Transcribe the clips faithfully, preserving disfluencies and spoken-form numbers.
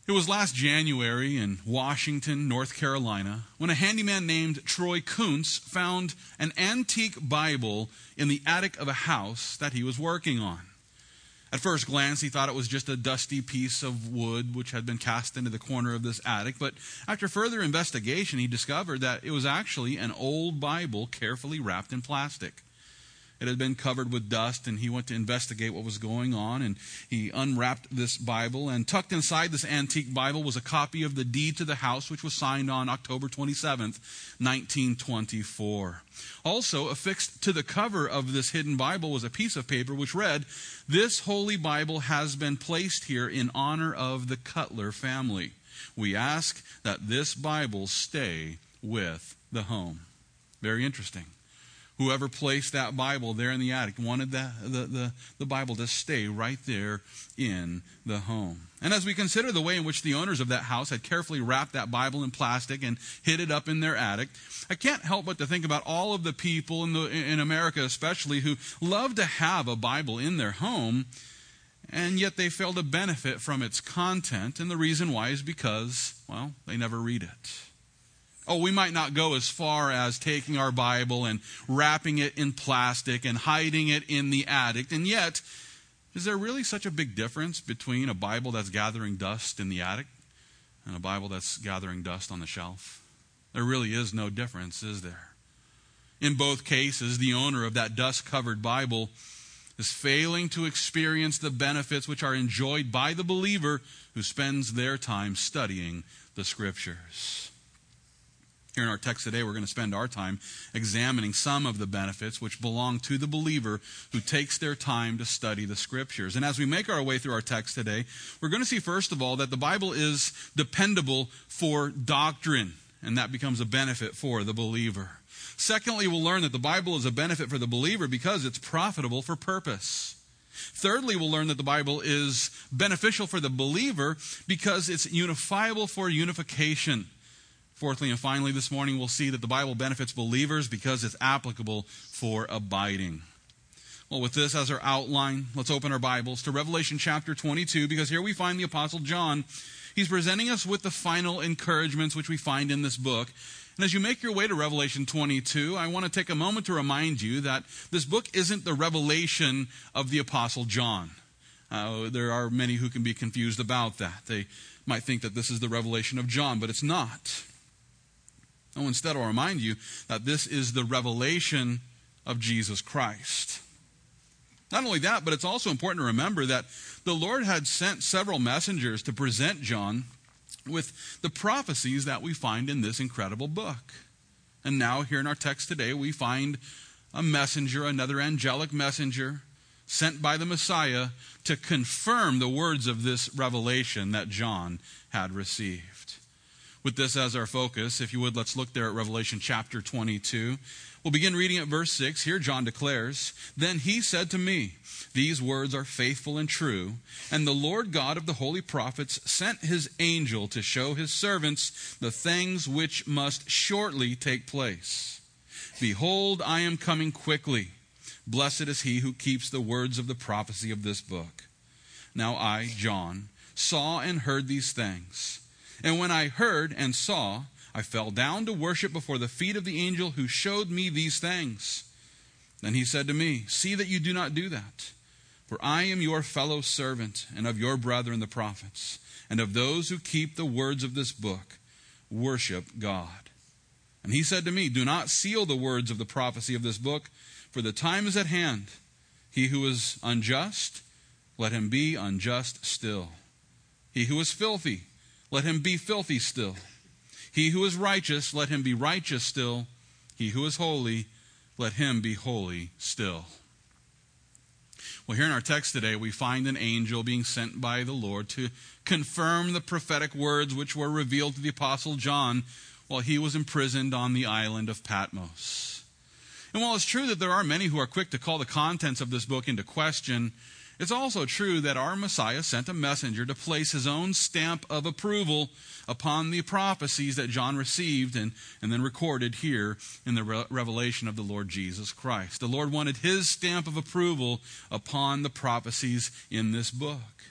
It was last January in Washington, North Carolina, when a handyman named Troy Kuntz found an antique Bible in the attic of a house that he was working on. At first glance, he thought it was just a dusty piece of wood which had been cast into the corner of this attic, but after further investigation, he discovered that it was actually an old Bible carefully wrapped in plastic. It had been covered with dust, and he went to investigate what was going on, and he unwrapped this Bible, and tucked inside this antique Bible was a copy of the deed to the house, which was signed on October twenty-seventh, nineteen twenty-four. Also, affixed to the cover of this hidden Bible was a piece of paper which read, "This holy Bible has been placed here in honor of the Cutler family. We ask that this Bible stay with the home." Very interesting. Whoever placed that Bible there in the attic wanted the, the, the, the Bible to stay right there in the home. And as we consider the way in which the owners of that house had carefully wrapped that Bible in plastic and hid it up in their attic, I can't help but to think about all of the people in, the, in America especially who love to have a Bible in their home, and yet they fail to benefit from its content. And the reason why is because, well, they never read it. Oh, we might not go as far as taking our Bible and wrapping it in plastic and hiding it in the attic. And yet, is there really such a big difference between a Bible that's gathering dust in the attic and a Bible that's gathering dust on the shelf? There really is no difference, is there? In both cases, the owner of that dust-covered Bible is failing to experience the benefits which are enjoyed by the believer who spends their time studying the Scriptures. Here in our text today, we're going to spend our time examining some of the benefits which belong to the believer who takes their time to study the Scriptures. And as we make our way through our text today, we're going to see, first of all, that the Bible is dependable for doctrine, and that becomes a benefit for the believer. Secondly, we'll learn that the Bible is a benefit for the believer because it's profitable for purpose. Thirdly, we'll learn that the Bible is beneficial for the believer because it's unifiable for unification. Fourthly and finally, this morning we'll see that the Bible benefits believers because it's applicable for abiding. Well, with this as our outline, let's open our Bibles to Revelation chapter twenty-two, because here we find the Apostle John. He's presenting us with the final encouragements which we find in this book. And as you make your way to Revelation twenty-two, I want to take a moment to remind you that this book isn't the revelation of the Apostle John. Uh, there are many who can be confused about that. They might think that this is the revelation of John, but it's not. No, instead, I'll remind you that this is the revelation of Jesus Christ. Not only that, but it's also important to remember that the Lord had sent several messengers to present John with the prophecies that we find in this incredible book. And now, here in our text today, we find a messenger, another angelic messenger, sent by the Messiah to confirm the words of this revelation that John had received. With this as our focus, if you would, let's look there at Revelation chapter twenty-two. We'll begin reading at verse six. Here John declares, "Then he said to me, these words are faithful and true, and the Lord God of the holy prophets sent his angel to show his servants the things which must shortly take place. Behold, I am coming quickly. Blessed is he who keeps the words of the prophecy of this book. Now I, John, saw and heard these things. And when I heard and saw, I fell down to worship before the feet of the angel who showed me these things. Then he said to me, see that you do not do that. For I am your fellow servant and of your brethren the prophets, and of those who keep the words of this book. Worship God. And he said to me, do not seal the words of the prophecy of this book, for the time is at hand. He who is unjust, let him be unjust still. He who is filthy, let him be filthy still. He who is righteous, let him be righteous still. He who is holy, let him be holy still." Well, here in our text today, we find an angel being sent by the Lord to confirm the prophetic words which were revealed to the Apostle John while he was imprisoned on the island of Patmos. And while it's true that there are many who are quick to call the contents of this book into question, it's also true that our Messiah sent a messenger to place his own stamp of approval upon the prophecies that John received and, and then recorded here in the re- revelation of the Lord Jesus Christ. The Lord wanted his stamp of approval upon the prophecies in this book.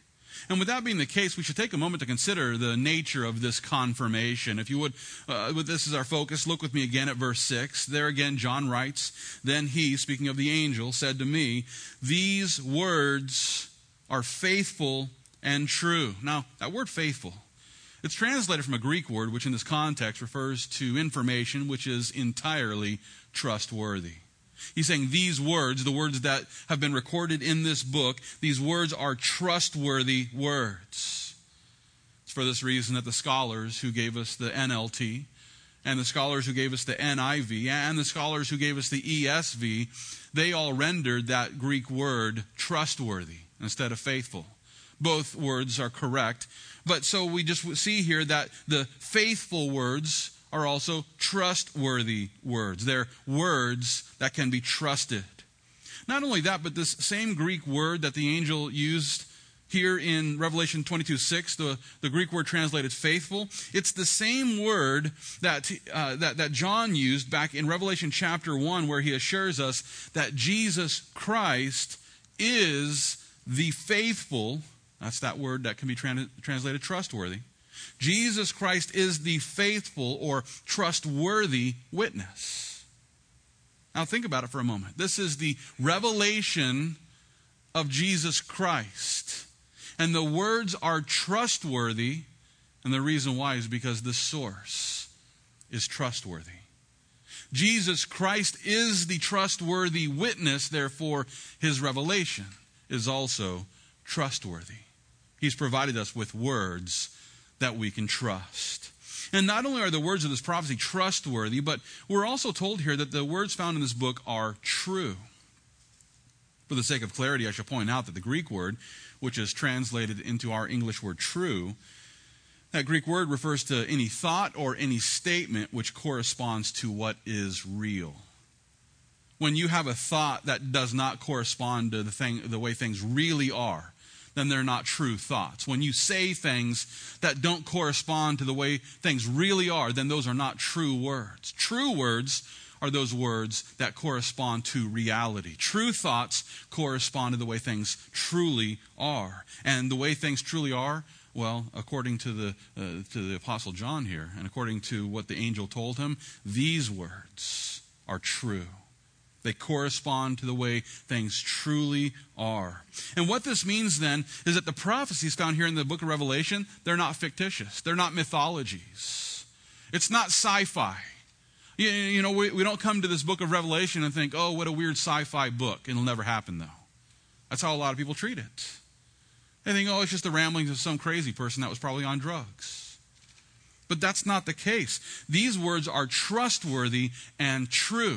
And with that being the case, we should take a moment to consider the nature of this confirmation. If you would, uh, with this as our focus, look with me again at verse six. There again, John writes, "Then he," speaking of the angel, "said to me, 'These words are faithful and true.'" Now, that word faithful, it's translated from a Greek word, which in this context refers to information which is entirely trustworthy. He's saying these words, the words that have been recorded in this book, these words are trustworthy words. It's for this reason that the scholars who gave us the N L T, and the scholars who gave us the N I V, and the scholars who gave us the E S V, they all rendered that Greek word trustworthy instead of faithful. Both words are correct. But so we just see here that the faithful words are also trustworthy words. They're words that can be trusted. Not only that, but this same Greek word that the angel used here in Revelation twenty-two six, the, the Greek word translated faithful, it's the same word that, uh, that, that John used back in Revelation chapter one, where he assures us that Jesus Christ is the faithful. That's that word that can be trans- translated trustworthy. Jesus Christ is the faithful or trustworthy witness. Now think about it for a moment. This is the revelation of Jesus Christ. And the words are trustworthy. And the reason why is because the source is trustworthy. Jesus Christ is the trustworthy witness. Therefore, his revelation is also trustworthy. He's provided us with words that we can trust. And not only are the words of this prophecy trustworthy, but we're also told here that the words found in this book are true. For the sake of clarity, I should point out that the Greek word, which is translated into our English word true, that Greek word refers to any thought or any statement which corresponds to what is real. When you have a thought that does not correspond to the thing, the way things really are, then they're not true thoughts. When you say things that don't correspond to the way things really are, then those are not true words. True words are those words that correspond to reality. True thoughts correspond to the way things truly are. And the way things truly are, well, according to the, uh, to the Apostle John here, and according to what the angel told him, these words are true. They correspond to the way things truly are. And what this means then is that the prophecies found here in the book of Revelation, they're not fictitious. They're not mythologies. It's not sci-fi. You, you know, we, we don't come to this book of Revelation and think, oh, what a weird sci-fi book. It'll never happen, though. That's how a lot of people treat it. They think, oh, it's just the ramblings of some crazy person that was probably on drugs. But that's not the case. These words are trustworthy and true.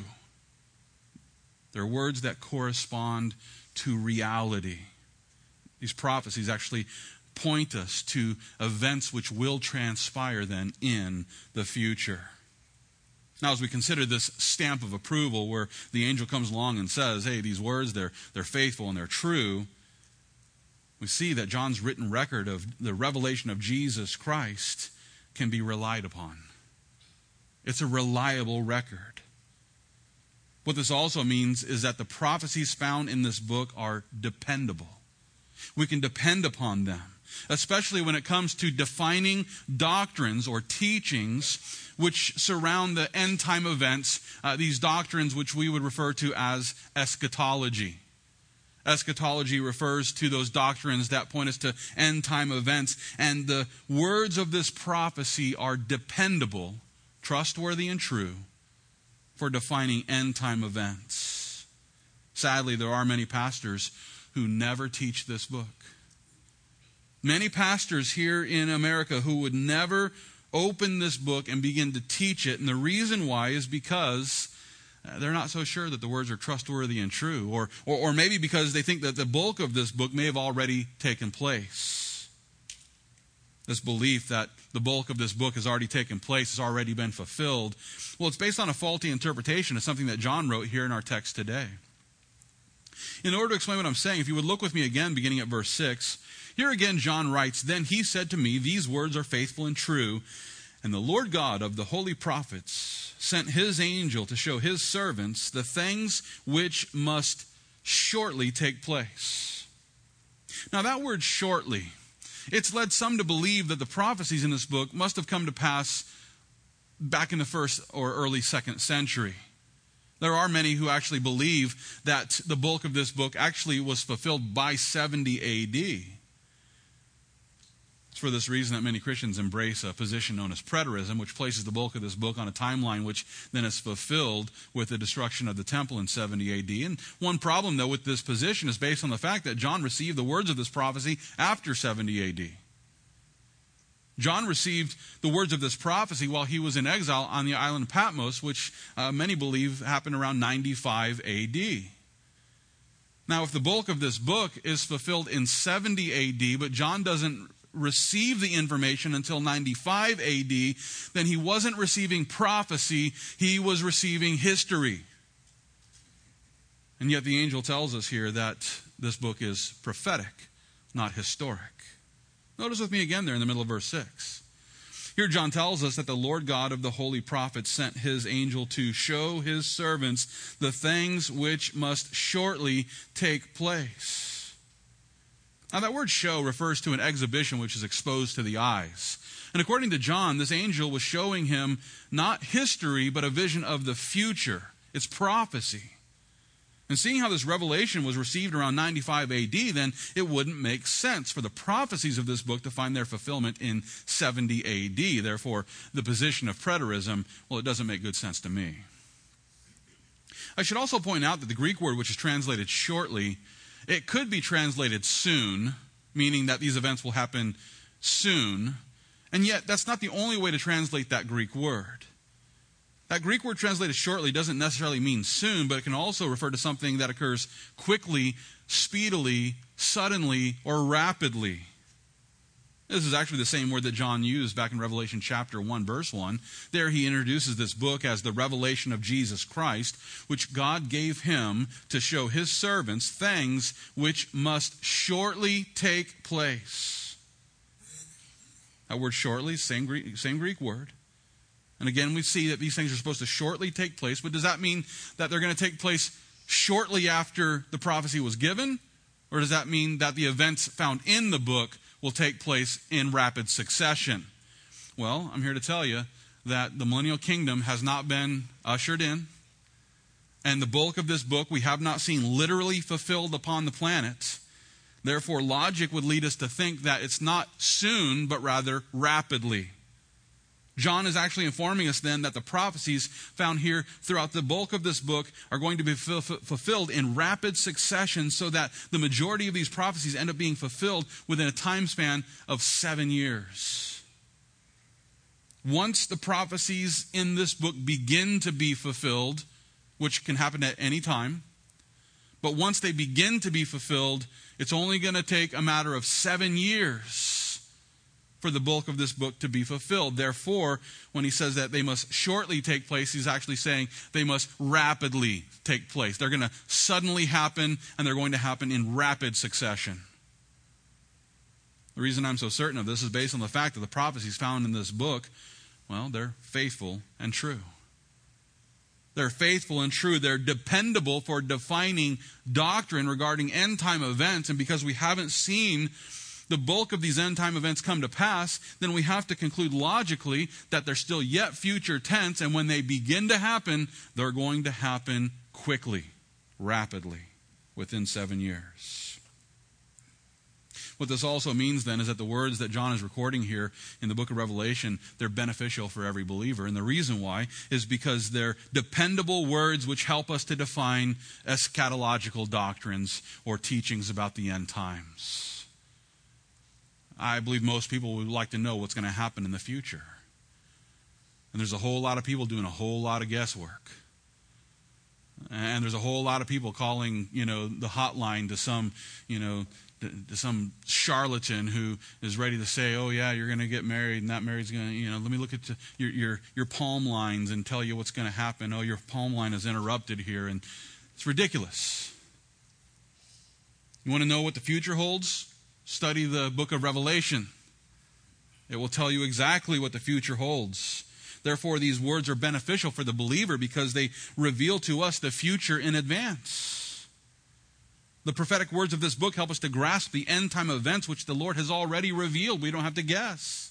They're words that correspond to reality. These prophecies actually point us to events which will transpire then in the future. Now, as we consider this stamp of approval where the angel comes along and says, hey, these words, they're, they're faithful and they're true, we see that John's written record of the revelation of Jesus Christ can be relied upon. It's a reliable record. What this also means is that the prophecies found in this book are dependable. We can depend upon them, especially when it comes to defining doctrines or teachings which surround the end time events, uh, these doctrines which we would refer to as eschatology. Eschatology refers to those doctrines that point us to end time events, and the words of this prophecy are dependable, trustworthy, and true for defining end-time events. Sadly, there are many pastors who never teach this book. Many pastors here in America who would never open this book and begin to teach it, and the reason why is because they're not so sure that the words are trustworthy and true, or, or, or maybe because they think that the bulk of this book may have already taken place. This belief that the bulk of this book has already taken place, has already been fulfilled, well, it's based on a faulty interpretation of something that John wrote here in our text today. In order to explain what I'm saying, if you would look with me again, beginning at verse six, here again John writes, "Then he said to me, these words are faithful and true, and the Lord God of the holy prophets sent his angel to show his servants the things which must shortly take place." Now that word shortly, It's led some to believe that the prophecies in this book must have come to pass back in the first or early second century. There are many who actually believe that the bulk of this book actually was fulfilled by seventy A D. It's for this reason that many Christians embrace a position known as preterism, which places the bulk of this book on a timeline which then is fulfilled with the destruction of the temple in seventy A D. And one problem, though, with this position is based on the fact that John received the words of this prophecy after seventy A D. John received the words of this prophecy while he was in exile on the island of Patmos, which uh, many believe happened around ninety-five A D. Now, if the bulk of this book is fulfilled in seventy A D, but John doesn't receive the information until ninety-five A D, then he wasn't receiving prophecy, he was receiving history. And yet the angel tells us here that this book is prophetic, not historic. Notice with me again there in the middle of verse six. Here John tells us that the Lord God of the holy prophets sent his angel to show his servants the things which must shortly take place. Now that word show refers to an exhibition which is exposed to the eyes. And according to John, this angel was showing him not history, but a vision of the future. It's prophecy. And seeing how this revelation was received around ninety-five A D, then it wouldn't make sense for the prophecies of this book to find their fulfillment in seventy A D. Therefore, the position of preterism, well, it doesn't make good sense to me. I should also point out that the Greek word which is translated shortly, it could be translated soon, meaning that these events will happen soon. And yet, that's not the only way to translate that Greek word. That Greek word translated shortly doesn't necessarily mean soon, but it can also refer to something that occurs quickly, speedily, suddenly, or rapidly. This is actually the same word that John used back in Revelation chapter one, verse one. There he introduces this book as the revelation of Jesus Christ, which God gave him to show his servants things which must shortly take place. That word shortly, same Greek, same Greek word. And again, we see that these things are supposed to shortly take place, but does that mean that they're going to take place shortly after the prophecy was given? Or does that mean that the events found in the book will take place in rapid succession? Well, I'm here to tell you that the millennial kingdom has not been ushered in, and the bulk of this book we have not seen literally fulfilled upon the planet. Therefore, logic would lead us to think that it's not soon, but rather rapidly. John is actually informing us then that the prophecies found here throughout the bulk of this book are going to be f- f- fulfilled in rapid succession, so that the majority of these prophecies end up being fulfilled within a time span of seven years. Once the prophecies in this book begin to be fulfilled, which can happen at any time, but once they begin to be fulfilled, it's only going to take a matter of seven years for the bulk of this book to be fulfilled. Therefore, when he says that they must shortly take place, he's actually saying they must rapidly take place. They're going to suddenly happen, and they're going to happen in rapid succession. The reason I'm so certain of this is based on the fact that the prophecies found in this book, well, they're faithful and true. They're faithful and true. They're dependable for defining doctrine regarding end-time events, and because we haven't seen the bulk of these end-time events come to pass, then we have to conclude logically that they're still yet future tense, and when they begin to happen, they're going to happen quickly, rapidly, within seven years. What this also means then is that the words that John is recording here in the book of Revelation, they're beneficial for every believer. And the reason why is because they're dependable words which help us to define eschatological doctrines or teachings about the end times. I believe most people would like to know what's going to happen in the future. And there's a whole lot of people doing a whole lot of guesswork. And there's a whole lot of people calling, you know, the hotline to some, you know, to, to some charlatan who is ready to say, oh yeah, you're going to get married and that marriage's going to, you know, let me look at your, your, your palm lines and tell you what's going to happen. Oh, your palm line is interrupted here. And it's ridiculous. You want to know what the future holds? Study the book of Revelation. It will tell you exactly what the future holds. Therefore, these words are beneficial for the believer because they reveal to us the future in advance. The prophetic words of this book help us to grasp the end time events which the Lord has already revealed. We don't have to guess.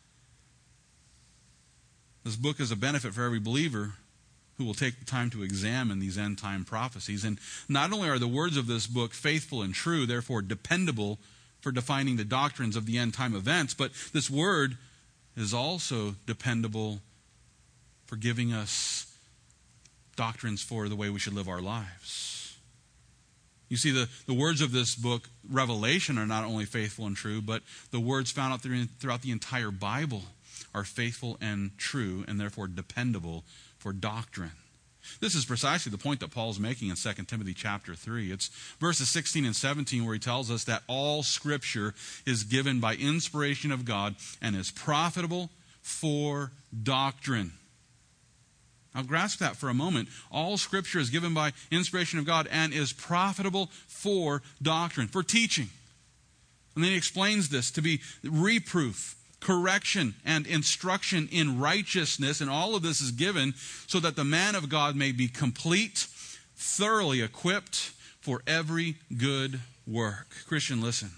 This book is a benefit for every believer who will take the time to examine these end time prophecies. And not only are the words of this book faithful and true, therefore dependable for defining the doctrines of the end time events, but this word is also dependable for giving us doctrines for the way we should live our lives. You see, the, the words of this book, Revelation, are not only faithful and true, but the words found out throughout the entire Bible are faithful and true, and therefore dependable for doctrine. This is precisely the point that Paul's making in Second Timothy chapter three. It's verses sixteen and seventeen where he tells us that all Scripture is given by inspiration of God and is profitable for doctrine. Now grasp that for a moment. All Scripture is given by inspiration of God and is profitable for doctrine, for teaching. And then he explains this to be reproof, correction, and instruction in righteousness. And all of this is given so that the man of God may be complete, thoroughly equipped for every good work. Christian, listen.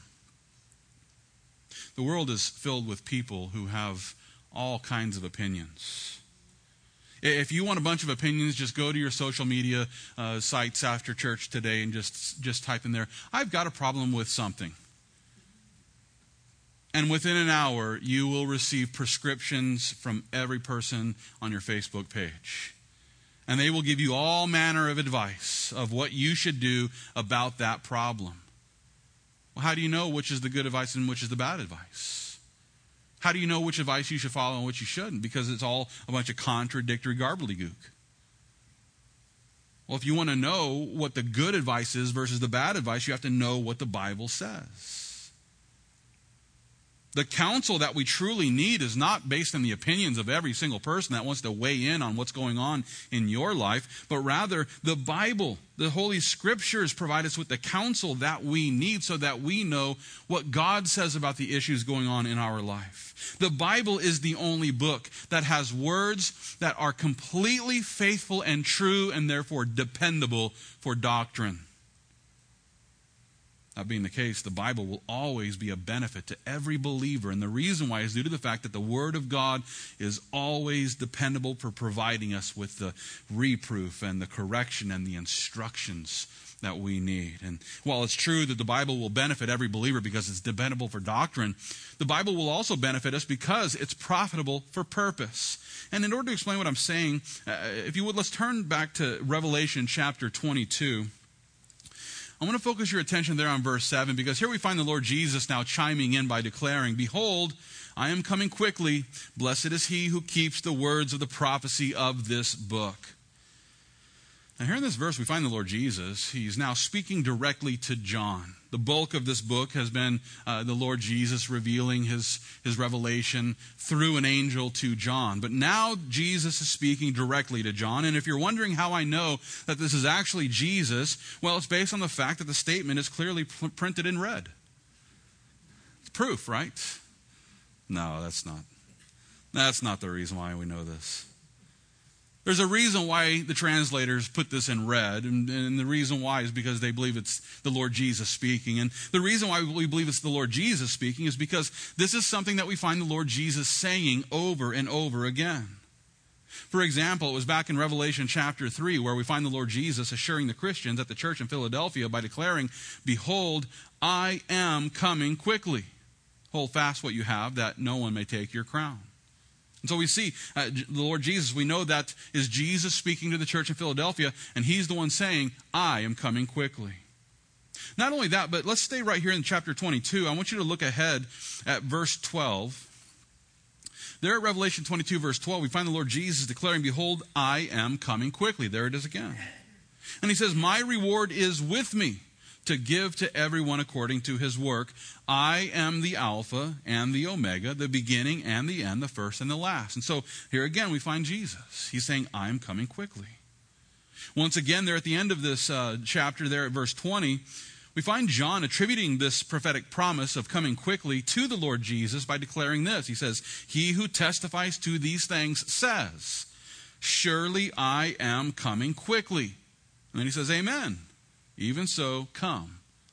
The world is filled with people who have all kinds of opinions. If you want a bunch of opinions, just go to your social media uh, sites after church today and just, just type in there, I've got a problem with something. And within an hour, you will receive prescriptions from every person on your Facebook page. And they will give you all manner of advice of what you should do about that problem. Well, how do you know which is the good advice and which is the bad advice? How do you know which advice you should follow and which you shouldn't? Because it's all a bunch of contradictory gobbledygook. Well, if you want to know what the good advice is versus the bad advice, you have to know what the Bible says. The counsel that we truly need is not based on the opinions of every single person that wants to weigh in on what's going on in your life, but rather the Bible, the Holy Scriptures provide us with the counsel that we need so that we know what God says about the issues going on in our life. The Bible is the only book that has words that are completely faithful and true and therefore dependable for doctrine. That being the case, the Bible will always be a benefit to every believer. And the reason why is due to the fact that the Word of God is always dependable for providing us with the reproof and the correction and the instructions that we need. And while it's true that the Bible will benefit every believer because it's dependable for doctrine, the Bible will also benefit us because it's profitable for purpose. And in order to explain what I'm saying, uh, if you would, let's turn back to Revelation chapter twenty-two. I want to focus your attention there on verse seven, because here we find the Lord Jesus now chiming in by declaring, "Behold, I am coming quickly. Blessed is he who keeps the words of the prophecy of this book." Now here in this verse we find the Lord Jesus. He's now speaking directly to John. The bulk of this book has been uh, the Lord Jesus revealing his, his revelation through an angel to John. But now Jesus is speaking directly to John. And if you're wondering how I know that this is actually Jesus, well, it's based on the fact that the statement is clearly pr- printed in red. It's proof, right? No, that's not. That's not the reason why we know this. There's a reason why the translators put this in red, and, and the reason why is because they believe it's the Lord Jesus speaking. And the reason why we believe it's the Lord Jesus speaking is because this is something that we find the Lord Jesus saying over and over again. For example, it was back in Revelation chapter three where we find the Lord Jesus assuring the Christians at the church in Philadelphia by declaring, "Behold, I am coming quickly. Hold fast what you have, that no one may take your crown." And so we see uh, the Lord Jesus, we know that is Jesus speaking to the church in Philadelphia, and he's the one saying, "I am coming quickly." Not only that, but let's stay right here in chapter twenty-two. I want you to look ahead at verse twelve. There at Revelation twenty-two, verse twelve, we find the Lord Jesus declaring, "Behold, I am coming quickly." There it is again. And he says, "My reward is with me, to give to everyone according to his work. I am the Alpha and the Omega, the beginning and the end, the first and the last." And so here again we find Jesus. He's saying, "I am coming quickly." Once again, there at the end of this uh, chapter, there at verse twenty, we find John attributing this prophetic promise of coming quickly to the Lord Jesus by declaring this. He says, "He who testifies to these things says, 'Surely I am coming quickly.'" And then he says, "Amen. Even so, come."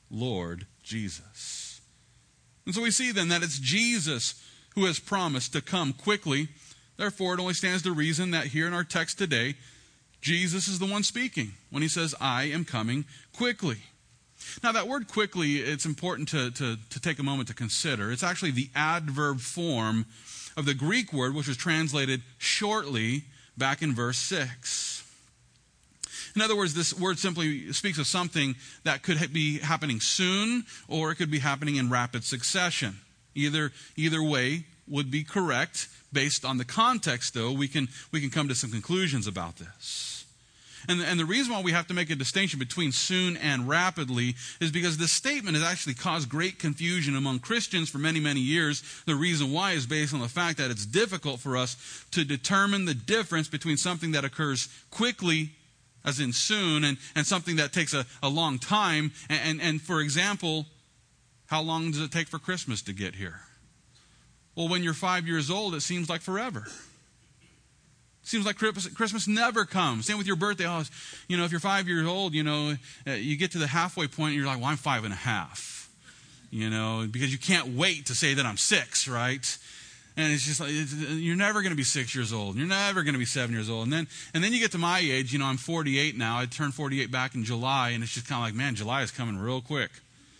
Lord Jesus. And so we see then that it's Jesus who has promised to come quickly. Therefore, it only stands to reason that here in our text today, Jesus is the one speaking when he says, I am coming quickly. Now, that word quickly, it's important to, to, to take a moment to consider. It's actually the adverb form of the Greek word, which was translated shortly back in verse six. In other words, this word simply speaks of something that could be happening soon, or it could be happening in rapid succession. Either, either way would be correct. Based on the context, though, we can, we can come to some conclusions about this. And, and the reason why we have to make a distinction between soon and rapidly is because this statement has actually caused great confusion among Christians for many, many years. The reason why is based on the fact that it's difficult for us to determine the difference between something that occurs quickly, as in soon, and, and something that takes a, a long time. And, and, and for example, how long does it take for Christmas to get here? Well, when you're five years old, it seems like forever. It seems like Christmas never comes. Same with your birthday. Oh, you know, if you're five years old, you know, uh, you get to the halfway point and you're like, well, I'm five and a half. You know, because you can't wait to say that I'm six, right? And it's just like, it's, you're never going to be six years old. You're never going to be seven years old. And then, and then you get to my age, you know, I'm forty-eight now. I turned forty-eight back in July, and it's just kind of like, man, July is coming real quick.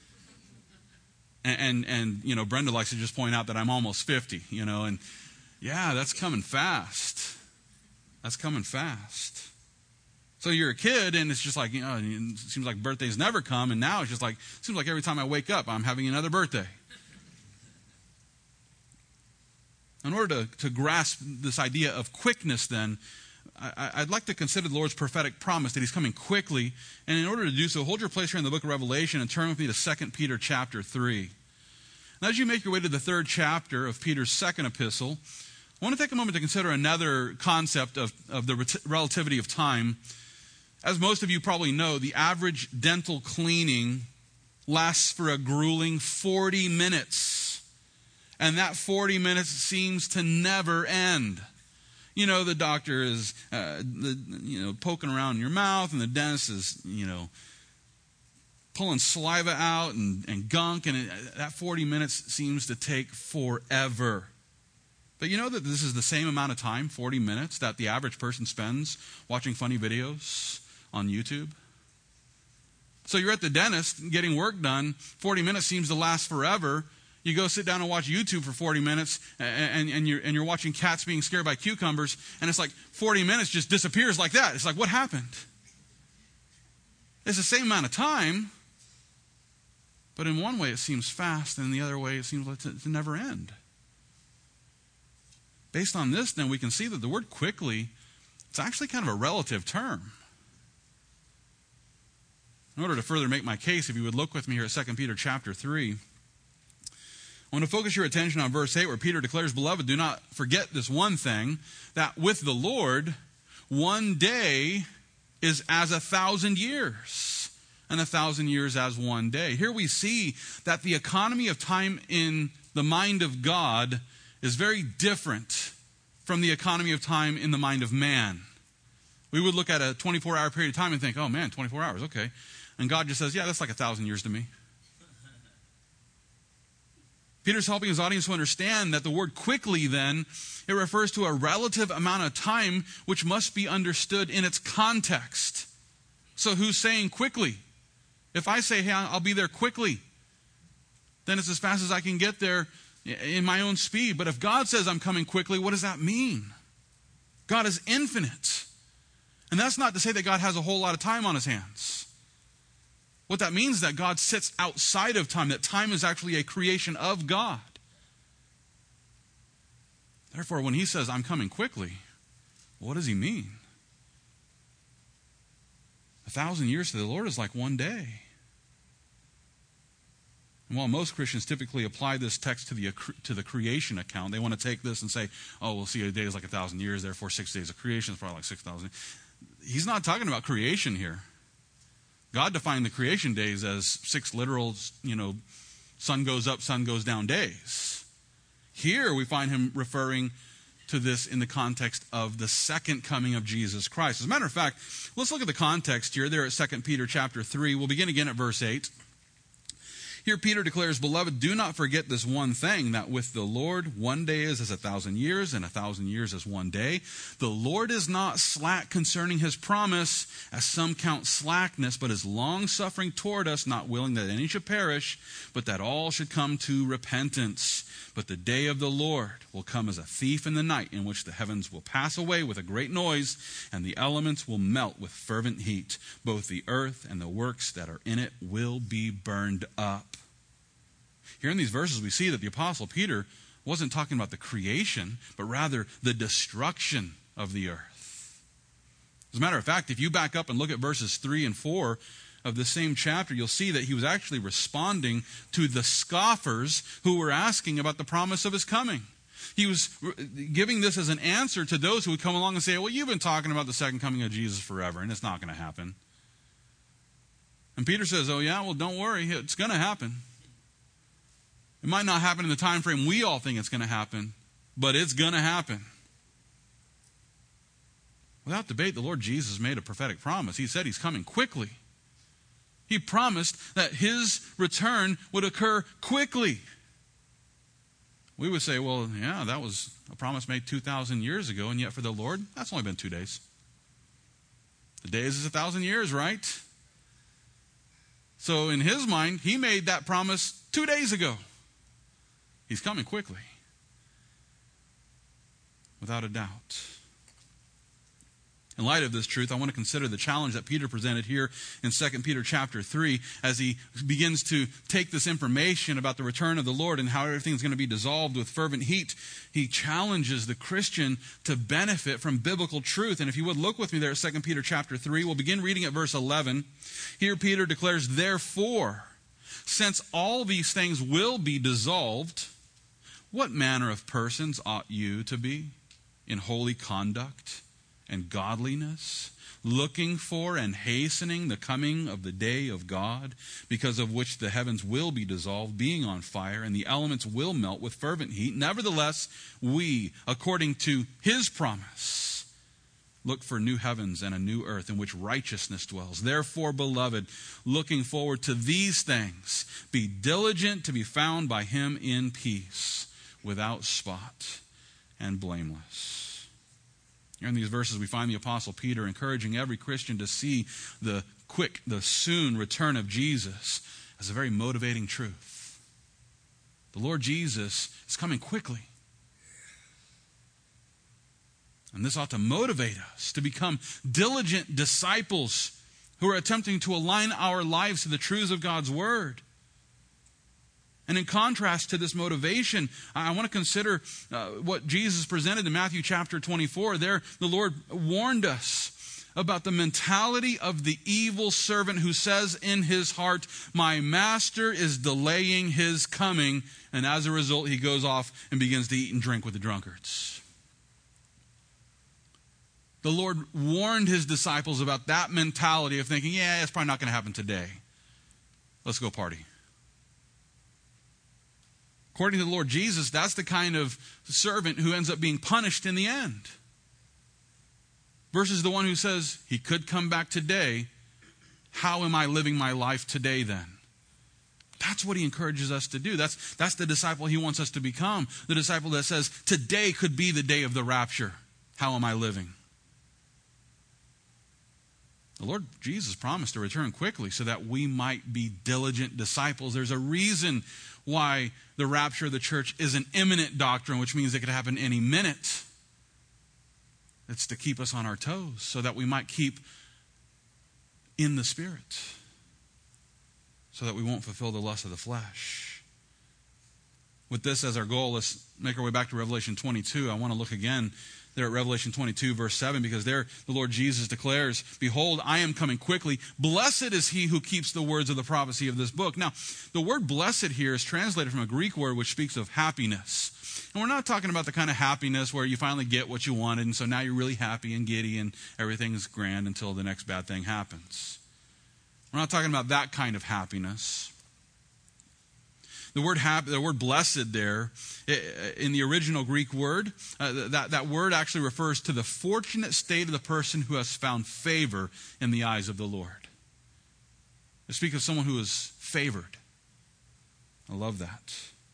And, and, and, you know, Brenda likes to just point out that I'm almost fifty, you know, and yeah, that's coming fast. That's coming fast. So you're a kid, and it's just like, you know, it seems like birthdays never come, and now it's just like, it seems like every time I wake up, I'm having another birthday. In order to, to grasp this idea of quickness, then, I, I'd like to consider the Lord's prophetic promise that he's coming quickly. And in order to do so, hold your place here in the book of Revelation and turn with me to Second Peter chapter three. Now, as you make your way to the third chapter of Peter's second epistle, I want to take a moment to consider another concept of, of the ret- relativity of time. As most of you probably know, the average dental cleaning lasts for a grueling forty minutes. And that forty minutes seems to never end. You know, the doctor is, uh, the, you know, poking around in your mouth, and the dentist is, you know, pulling saliva out and, and gunk, and it, that forty minutes seems to take forever. But you know that this is the same amount of time, forty minutes, that the average person spends watching funny videos on YouTube? So you're at the dentist getting work done, forty minutes seems to last forever. You go sit down and watch YouTube for forty minutes, and, and, you're, and you're watching cats being scared by cucumbers, and it's like forty minutes just disappears like that. It's like, what happened? It's the same amount of time, but in one way it seems fast, and in the other way it seems like to, to never end. Based on this, then, we can see that the word quickly, it's actually kind of a relative term. In order to further make my case, if you would look with me here at Second Peter chapter three, I want to focus your attention on verse eight, where Peter declares, "Beloved, do not forget this one thing, that with the Lord, one day is as a thousand years, and a thousand years as one day." Here we see that the economy of time in the mind of God is very different from the economy of time in the mind of man. We would look at a twenty-four hour period of time and think, oh man, twenty-four hours, okay. And God just says, yeah, that's like a thousand years to me. Peter's helping his audience to understand that the word quickly, then, it refers to a relative amount of time which must be understood in its context. So who's saying quickly? If I say, hey, I'll be there quickly, then it's as fast as I can get there in my own speed. But if God says I'm coming quickly, what does that mean? God is infinite. And that's not to say that God has a whole lot of time on his hands. What that means is that God sits outside of time, that time is actually a creation of God. Therefore, when he says, I'm coming quickly, what does he mean? A thousand years to the Lord is like one day. And while most Christians typically apply this text to the to the creation account, they want to take this and say, oh, we'll see, a day is like a thousand years, therefore six days of creation is probably like six thousand. He's not talking about creation here. God defined the creation days as six literal, you know, sun goes up, sun goes down days. Here we find him referring to this in the context of the second coming of Jesus Christ. As a matter of fact, let's look at the context here there at Second Peter chapter three. We'll begin again at verse eight. Here Peter declares, "Beloved, do not forget this one thing, that with the Lord one day is as a thousand years, and a thousand years as one day. The Lord is not slack concerning his promise, as some count slackness, but is long-suffering toward us, not willing that any should perish, but that all should come to repentance. But the day of the Lord will come as a thief in the night, in which the heavens will pass away with a great noise, and the elements will melt with fervent heat. Both the earth and the works that are in it will be burned up." Here in these verses, we see that the Apostle Peter wasn't talking about the creation, but rather the destruction of the earth. As a matter of fact, if you back up and look at verses three and four of the same chapter, you'll see that he was actually responding to the scoffers who were asking about the promise of his coming. He was giving this as an answer to those who would come along and say, "Well, you've been talking about the second coming of Jesus forever, and it's not going to happen." And Peter says, "Oh yeah, well, don't worry, it's going to happen. It might not happen in the time frame we all think it's going to happen, but it's going to happen." Without debate, the Lord Jesus made a prophetic promise. He said he's coming quickly. He promised that his return would occur quickly. We would say, well, yeah, that was a promise made two thousand years ago, and yet for the Lord, that's only been two days. The days is a thousand years, right? So in his mind, he made that promise two days ago. He's coming quickly, without a doubt. In light of this truth, I want to consider the challenge that Peter presented here in Second Peter chapter three as he begins to take this information about the return of the Lord and how everything's going to be dissolved with fervent heat. He challenges the Christian to benefit from biblical truth. And if you would look with me there at Second Peter chapter three, we'll begin reading at verse eleven. Here Peter declares, "Therefore, since all these things will be dissolved, what manner of persons ought you to be in holy conduct and godliness, looking for and hastening the coming of the day of God, because of which the heavens will be dissolved, being on fire, and the elements will melt with fervent heat. Nevertheless, we, according to his promise, look for new heavens and a new earth in which righteousness dwells. Therefore, beloved, looking forward to these things, be diligent to be found by him in peace, without spot and blameless." Here in these verses, we find the Apostle Peter encouraging every Christian to see the quick, the soon return of Jesus as a very motivating truth. The Lord Jesus is coming quickly. And this ought to motivate us to become diligent disciples who are attempting to align our lives to the truths of God's Word. And in contrast to this motivation, I want to consider uh, what Jesus presented in Matthew chapter twenty-four. There, the Lord warned us about the mentality of the evil servant who says in his heart, "My master is delaying his coming," and as a result, he goes off and begins to eat and drink with the drunkards. The Lord warned his disciples about that mentality of thinking, yeah, it's probably not going to happen today. Let's go party. According to the Lord Jesus, that's the kind of servant who ends up being punished in the end. Versus the one who says, he could come back today. How am I living my life today then? That's what he encourages us to do. That's, that's the disciple he wants us to become. The disciple that says, today could be the day of the rapture. How am I living? The Lord Jesus promised to return quickly so that we might be diligent disciples. There's a reason why the rapture of the church is an imminent doctrine, which means it could happen any minute. It's to keep us on our toes so that we might keep in the Spirit, so that we won't fulfill the lust of the flesh. With this as our goal, let's make our way back to Revelation twenty-two. I want to look again there at Revelation twenty-two, verse seven, because there the Lord Jesus declares, "Behold, I am coming quickly. Blessed is he who keeps the words of the prophecy of this book." Now, the word blessed here is translated from a Greek word which speaks of happiness. And we're not talking about the kind of happiness where you finally get what you wanted, and so now you're really happy and giddy and everything's grand until the next bad thing happens. We're not talking about that kind of happiness. The word happy, the word blessed there, in the original Greek word, uh, that, that word actually refers to the fortunate state of the person who has found favor in the eyes of the Lord. It speaks of someone who is favored. I love that.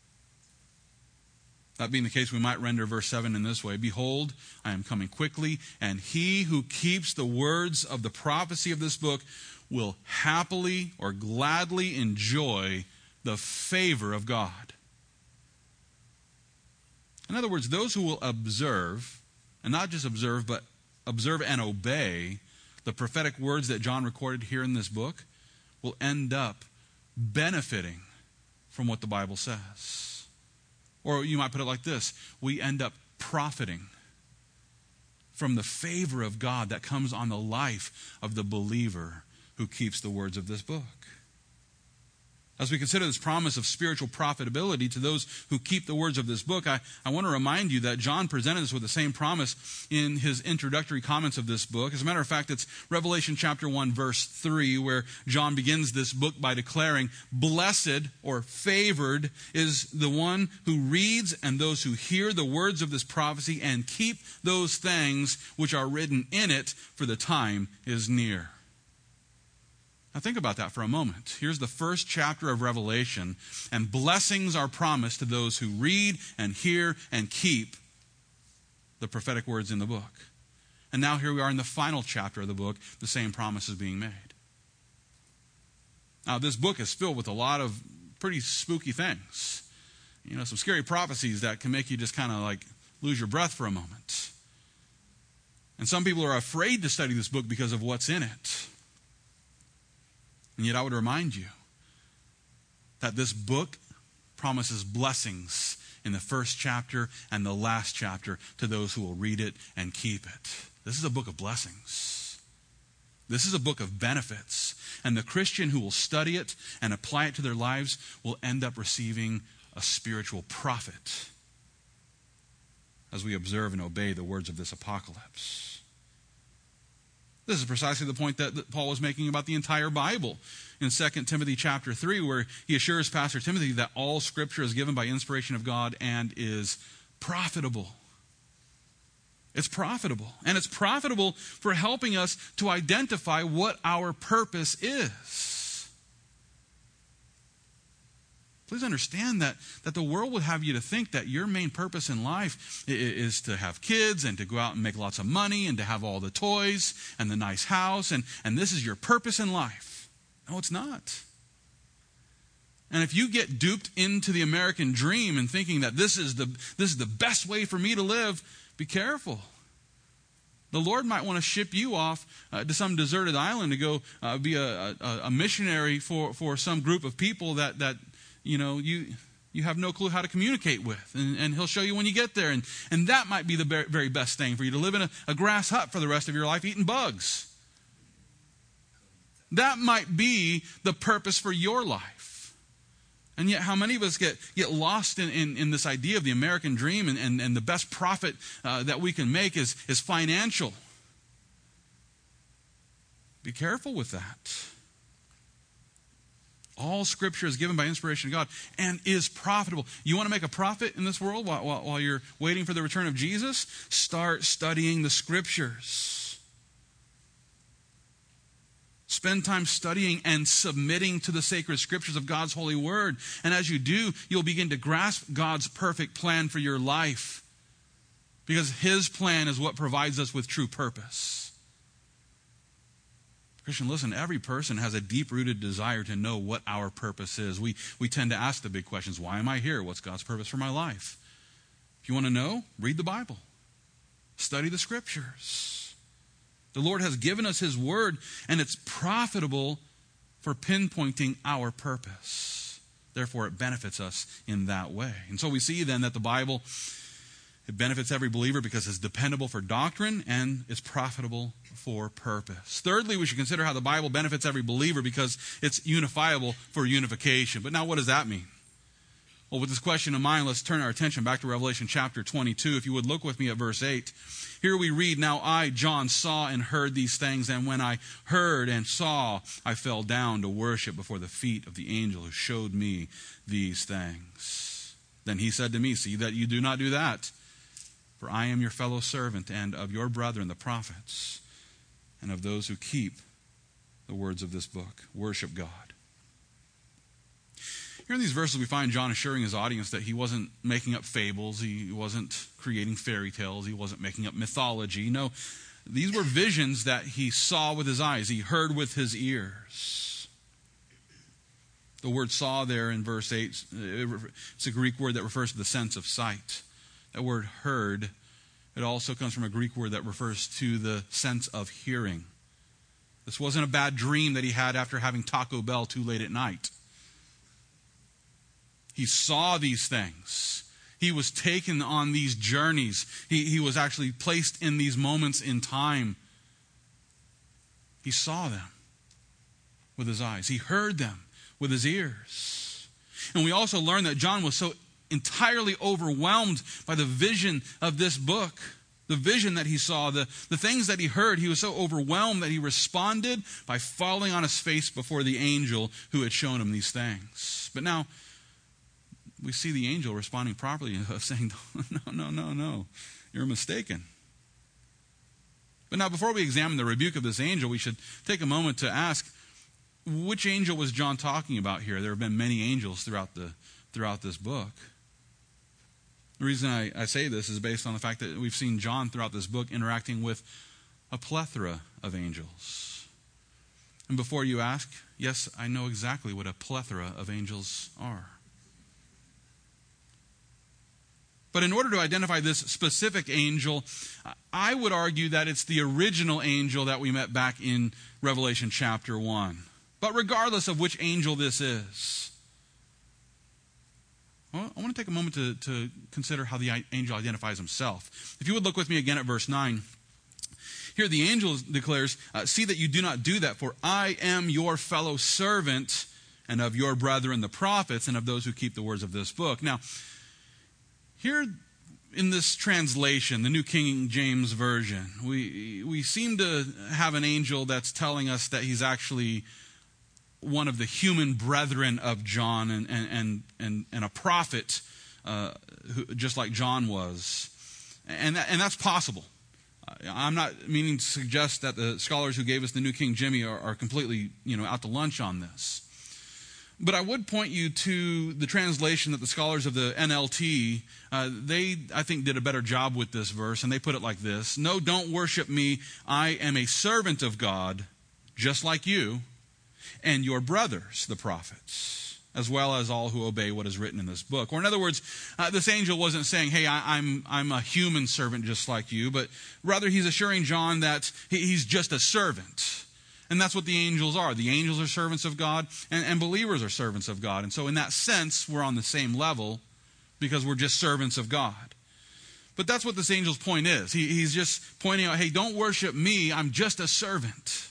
That being the case, we might render verse seven in this way. Behold, I am coming quickly, and he who keeps the words of the prophecy of this book will happily or gladly enjoy the favor of God. In other words, those who will observe, and not just observe, but observe and obey the prophetic words that John recorded here in this book, will end up benefiting from what the Bible says. Or you might put it like this: we end up profiting from the favor of God that comes on the life of the believer who keeps the words of this book. As we consider this promise of spiritual profitability to those who keep the words of this book, I, I want to remind you that John presented us with the same promise in his introductory comments of this book. As a matter of fact, it's Revelation chapter one, verse three, where John begins this book by declaring, "Blessed," or favored, "is the one who reads and those who hear the words of this prophecy and keep those things which are written in it, for the time is near." Now think about that for a moment. Here's the first chapter of Revelation, and blessings are promised to those who read and hear and keep the prophetic words in the book. And now here we are in the final chapter of the book, the same promise is being made. Now this book is filled with a lot of pretty spooky things. You know, some scary prophecies that can make you just kind of like lose your breath for a moment. And some people are afraid to study this book because of what's in it. And yet I would remind you that this book promises blessings in the first chapter and the last chapter to those who will read it and keep it. This is a book of blessings. This is a book of benefits. And the Christian who will study it and apply it to their lives will end up receiving a spiritual profit as we observe and obey the words of this apocalypse. This is precisely the point that, that Paul was making about the entire Bible in Second Timothy chapter three, where he assures Pastor Timothy that all Scripture is given by inspiration of God and is profitable. It's profitable. And it's profitable for helping us to identify what our purpose is. Please understand that, that the world would have you to think that your main purpose in life is to have kids and to go out and make lots of money and to have all the toys and the nice house, and, and this is your purpose in life. No, it's not. And if you get duped into the American dream and thinking that this is the, this is the best way for me to live, be careful. The Lord might want to ship you off uh, to some deserted island to go uh, be a, a, a missionary for, for some group of people that, that you know, you you have no clue how to communicate with. And, and he'll show you when you get there. And, and that might be the very, very best thing for you, to live in a, a grass hut for the rest of your life eating bugs. That might be the purpose for your life. And yet how many of us get, get lost in, in, in this idea of the American dream, and, and, and the best profit uh, that we can make is, is financial. Be careful with that. All Scripture is given by inspiration of God and is profitable. You want to make a profit in this world while, while, while you're waiting for the return of Jesus? Start studying the Scriptures. Spend time studying and submitting to the sacred Scriptures of God's holy word. And as you do, you'll begin to grasp God's perfect plan for your life, because His plan is what provides us with true purpose. Christian, listen, every person has a deep-rooted desire to know what our purpose is. We, we tend to ask the big questions. Why am I here? What's God's purpose for my life? If you want to know, read the Bible. Study the Scriptures. The Lord has given us His word, and it's profitable for pinpointing our purpose. Therefore, it benefits us in that way. And so we see then that the Bible, it benefits every believer because it's dependable for doctrine and it's profitable for purpose. Thirdly, we should consider how the Bible benefits every believer because it's unifiable for unification. But now what does that mean? Well, with this question in mind, let's turn our attention back to Revelation chapter twenty-two. If you would look with me at verse eight. Here we read, "Now I, John, saw and heard these things, and when I heard and saw, I fell down to worship before the feet of the angel who showed me these things. Then he said to me, see that you do not do that. For I am your fellow servant and of your brethren, the prophets, and of those who keep the words of this book. Worship God." Here in these verses, we find John assuring his audience that he wasn't making up fables, he wasn't creating fairy tales, he wasn't making up mythology. No, these were visions that he saw with his eyes, he heard with his ears. The word saw there in verse eight, it's a Greek word that refers to the sense of sight. That word heard, it also comes from a Greek word that refers to the sense of hearing. This wasn't a bad dream that he had after having Taco Bell too late at night. He saw these things. He was taken on these journeys. He, he was actually placed in these moments in time. He saw them with his eyes. He heard them with his ears. And we also learn that John was so entirely overwhelmed by the vision of this book, the vision that he saw, the, the things that he heard. He was so overwhelmed that he responded by falling on his face before the angel who had shown him these things. But now, we see the angel responding properly of saying, no, no, no, no, you're mistaken. But now before we examine the rebuke of this angel, we should take a moment to ask, which angel was John talking about here? There have been many angels throughout the throughout this book. The reason I, I say this is based on the fact that we've seen John throughout this book interacting with a plethora of angels. And before you ask, yes, I know exactly what a plethora of angels are. But in order to identify this specific angel, I would argue that it's the original angel that we met back in Revelation chapter one. But regardless of which angel this is, well, I want to take a moment to, to consider how the angel identifies himself. If you would look with me again at verse nine. Here the angel declares, uh, see that you do not do that, for I am your fellow servant and of your brethren the prophets and of those who keep the words of this book. Now, here in this translation, the New King James Version, we we seem to have an angel that's telling us that he's actually one of the human brethren of John and and and and, and a prophet, uh, who, just like John was, and that, and that's possible. I'm not meaning to suggest that the scholars who gave us the New King Jimmy are, are completely, you know, out to lunch on this. But I would point you to the translation that the scholars of the N L T, uh, they, I think, did a better job with this verse, and they put it like this: no, don't worship me. I am a servant of God, just like you, and your brothers, the prophets, as well as all who obey what is written in this book. Or in other words, uh, this angel wasn't saying, hey, I, I'm, I'm a human servant just like you, but rather he's assuring John that he, he's just a servant. And that's what the angels are. The angels are servants of God, and, and believers are servants of God. And so in that sense, we're on the same level because we're just servants of God. But that's what this angel's point is. He, he's just pointing out, hey, don't worship me. I'm just a servant.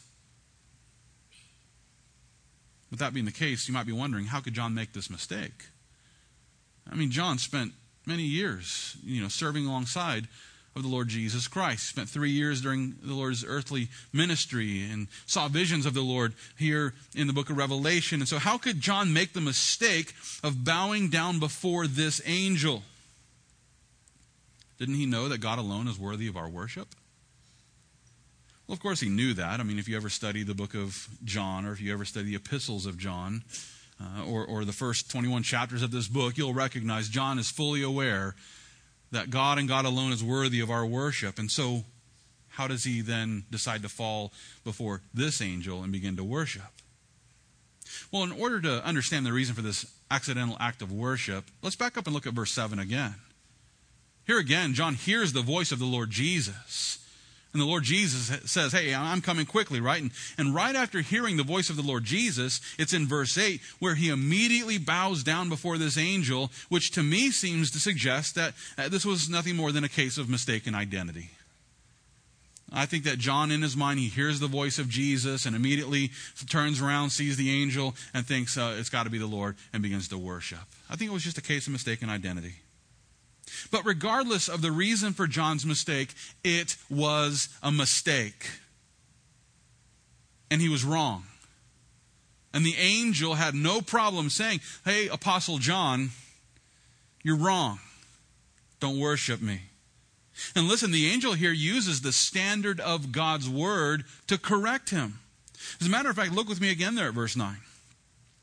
With that being the case, you might be wondering, how could John make this mistake? I mean, John spent many years, you know, serving alongside of the Lord Jesus Christ. Spent three years during the Lord's earthly ministry and saw visions of the Lord here in the book of Revelation. And so how could John make the mistake of bowing down before this angel? Didn't he know that God alone is worthy of our worship? Well, of course he knew that. I mean, if you ever study the book of John, or if you ever study the epistles of John, uh, or, or the first twenty-one chapters of this book, you'll recognize John is fully aware that God and God alone is worthy of our worship. And so, how does he then decide to fall before this angel and begin to worship? Well, in order to understand the reason for this accidental act of worship, let's back up and look at verse seven again. Here again, John hears the voice of the Lord Jesus. And the Lord Jesus says, hey, I'm coming quickly, right? And, and right after hearing the voice of the Lord Jesus, it's in verse eight where he immediately bows down before this angel, which to me seems to suggest that uh, this was nothing more than a case of mistaken identity. I think that John, in his mind, he hears the voice of Jesus and immediately turns around, sees the angel, and thinks uh, it's got to be the Lord, and begins to worship. I think it was just a case of mistaken identity. But regardless of the reason for John's mistake, it was a mistake. And he was wrong. And the angel had no problem saying, hey, Apostle John, you're wrong. Don't worship me. And listen, the angel here uses the standard of God's word to correct him. As a matter of fact, look with me again there at verse nine.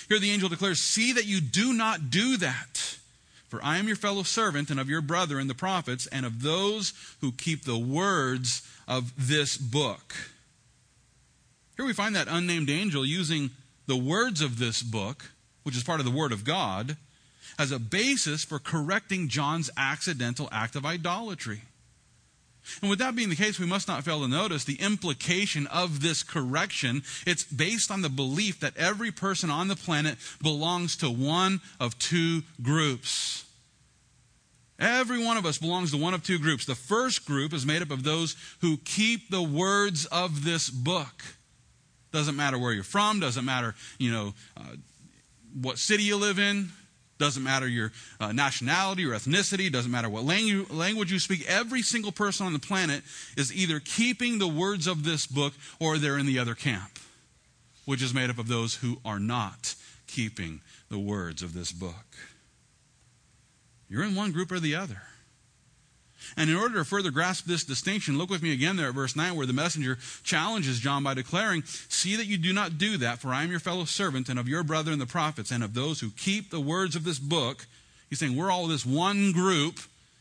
Here the angel declares, see that you do not do that. For I am your fellow servant and of your brethren, the prophets, and of those who keep the words of this book. Here we find that unnamed angel using the words of this book, which is part of the Word of God, as a basis for correcting John's accidental act of idolatry. And with that being the case, we must not fail to notice the implication of this correction. It's based on the belief that every person on the planet belongs to one of two groups. Every one of us belongs to one of two groups. The first group is made up of those who keep the words of this book. Doesn't matter where you're from, doesn't matter, you know, uh, what city you live in, doesn't matter your uh, nationality or ethnicity, doesn't matter what langu- language you speak. Every single person on the planet is either keeping the words of this book or they're in the other camp, which is made up of those who are not keeping the words of this book. You're in one group or the other. And in order to further grasp this distinction, look with me again there at verse nine, where the messenger challenges John by declaring, see that you do not do that, for I am your fellow servant and of your brethren the prophets and of those who keep the words of this book. He's saying we're all this one group,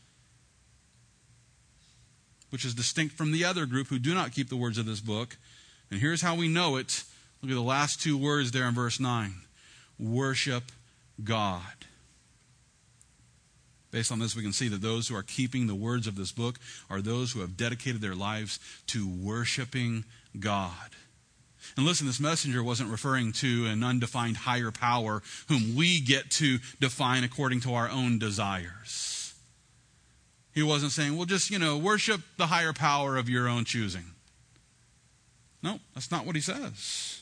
which is distinct from the other group who do not keep the words of this book. And here's how we know it. Look at the last two words there in verse nine. Worship God. Based on this, we can see that those who are keeping the words of this book are those who have dedicated their lives to worshiping God. And listen, this messenger wasn't referring to an undefined higher power whom we get to define according to our own desires. He wasn't saying, well, just, you know, worship the higher power of your own choosing. No, that's not what he says.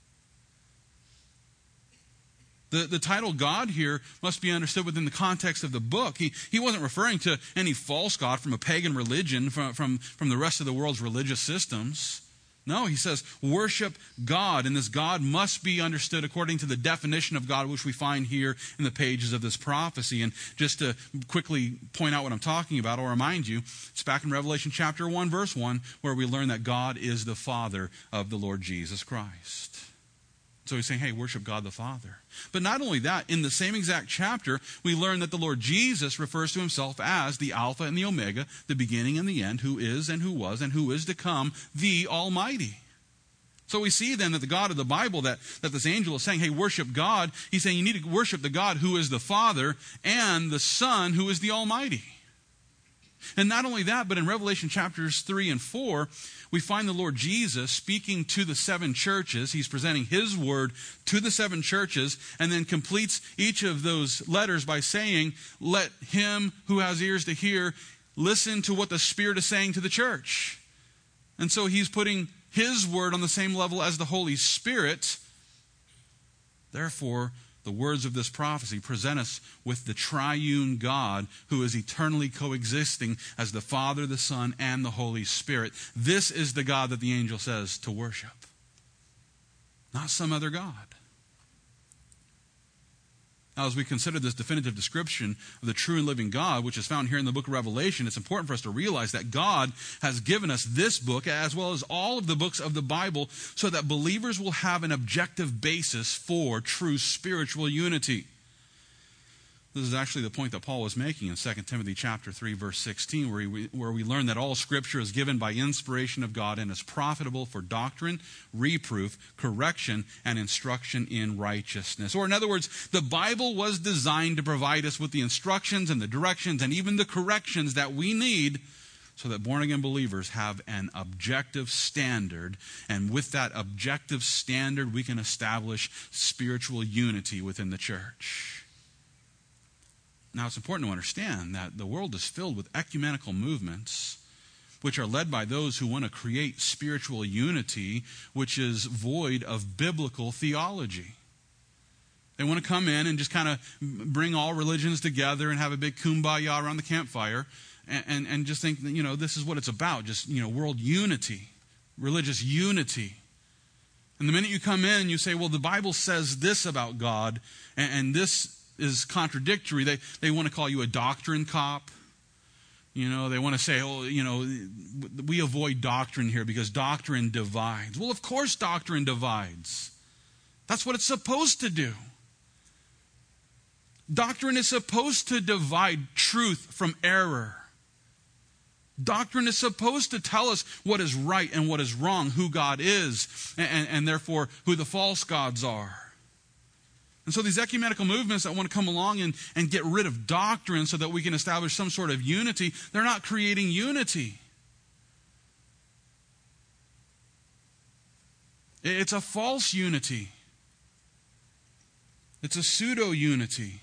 The, the title God here must be understood within the context of the book. He, he wasn't referring to any false god from a pagan religion, from, from, from the rest of the world's religious systems. No, he says worship God, and this God must be understood according to the definition of God, which we find here in the pages of this prophecy. And just to quickly point out what I'm talking about, I'll remind you, it's back in Revelation chapter one, verse one, where we learn that God is the Father of the Lord Jesus Christ. So he's saying, hey, worship God the Father. But not only that, in the same exact chapter, we learn that the Lord Jesus refers to himself as the Alpha and the Omega, the beginning and the end, who is and who was and who is to come, the Almighty. So we see then that the God of the Bible, that, that this angel is saying, hey, worship God. He's saying you need to worship the God who is the Father and the Son who is the Almighty. And not only that, but in Revelation chapters three and four, we find the Lord Jesus speaking to the seven churches. He's presenting his word to the seven churches and then completes each of those letters by saying, let him who has ears to hear listen to what the Spirit is saying to the church. And so he's putting his word on the same level as the Holy Spirit. Therefore, the words of this prophecy present us with the triune God who is eternally coexisting as the Father, the Son, and the Holy Spirit. This is the God that the angel says to worship, not some other God. Now, as we consider this definitive description of the true and living God, which is found here in the book of Revelation, it's important for us to realize that God has given us this book, as well as all of the books of the Bible, so that believers will have an objective basis for true spiritual unity. This is actually the point that Paul was making in Second Timothy chapter three, verse sixteen, where, he, where we learn that all Scripture is given by inspiration of God and is profitable for doctrine, reproof, correction, and instruction in righteousness. Or in other words, the Bible was designed to provide us with the instructions and the directions and even the corrections that we need so that born-again believers have an objective standard. And with that objective standard, we can establish spiritual unity within the church. Now, it's important to understand that the world is filled with ecumenical movements which are led by those who want to create spiritual unity, which is void of biblical theology. They want to come in and just kind of bring all religions together and have a big kumbaya around the campfire and, and, and just think that, you know, this is what it's about, just, you know, world unity, religious unity. And the minute you come in and you say, well, the Bible says this about God, and, and this is contradictory, they, they want to call you a doctrine cop. You know, they want to say, oh, you know, we avoid doctrine here because doctrine divides. Well, of course doctrine divides. That's what it's supposed to do. Doctrine is supposed to divide truth from error. Doctrine is supposed to tell us what is right and what is wrong, who God is, and, and, and therefore who the false gods are. And so these ecumenical movements that want to come along and, and get rid of doctrine so that we can establish some sort of unity, they're not creating unity. It's a false unity. It's a pseudo-unity.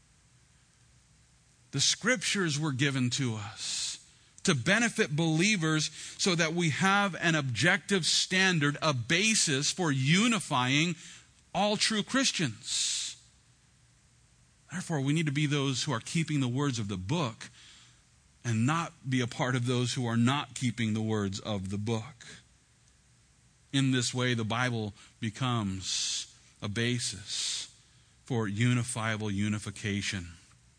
The scriptures were given to us to benefit believers so that we have an objective standard, a basis for unifying all true Christians. Therefore, we need to be those who are keeping the words of the book and not be a part of those who are not keeping the words of the book. In this way, the Bible becomes a basis for unifiable unification.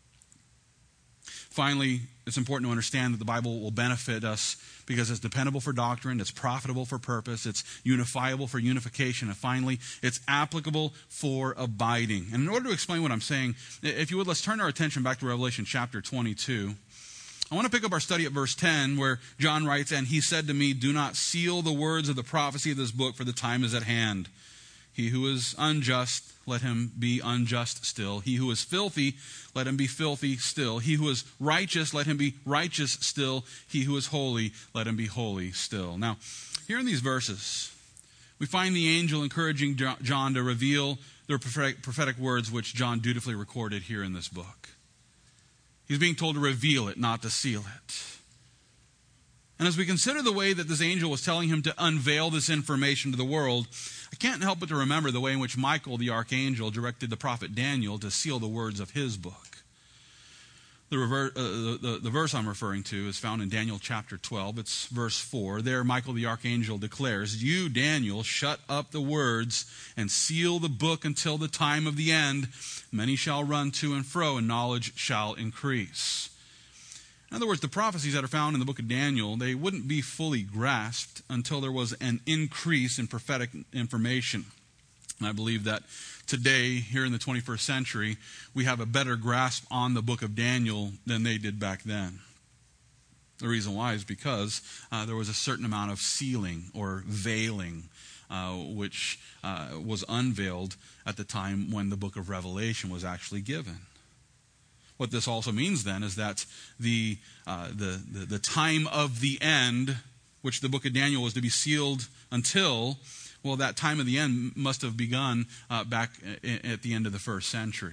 Finally, it's important to understand that the Bible will benefit us because it's dependable for doctrine, it's profitable for purpose, it's unifiable for unification, and finally, it's applicable for abiding. And in order to explain what I'm saying, if you would, let's turn our attention back to Revelation chapter twenty-two. I want to pick up our study at verse ten, where John writes, "And he said to me, do not seal the words of the prophecy of this book, for the time is at hand. He who is unjust, let him be unjust still. He who is filthy, let him be filthy still. He who is righteous, let him be righteous still. He who is holy, let him be holy still." Now, here in these verses, we find the angel encouraging John to reveal the prophetic, prophetic words which John dutifully recorded here in this book. He's being told to reveal it, not to seal it. And as we consider the way that this angel was telling him to unveil this information to the world, I can't help but to remember the way in which Michael, the archangel, directed the prophet Daniel to seal the words of his book. The, rever- uh, the, the, the verse I'm referring to is found in Daniel chapter twelve. It's verse four. There, Michael, the archangel, declares, "You, Daniel, shut up the words and seal the book until the time of the end. Many shall run to and fro, and knowledge shall increase." In other words, the prophecies that are found in the book of Daniel, they wouldn't be fully grasped until there was an increase in prophetic information. And I believe that today, here in the twenty-first century, we have a better grasp on the book of Daniel than they did back then. The reason why is because uh, there was a certain amount of sealing or veiling uh, which uh, was unveiled at the time when the book of Revelation was actually given. What this also means then is that the, uh, the, the, the time of the end, which the book of Daniel was to be sealed until, well, that time of the end must have begun uh, back at the end of the first century.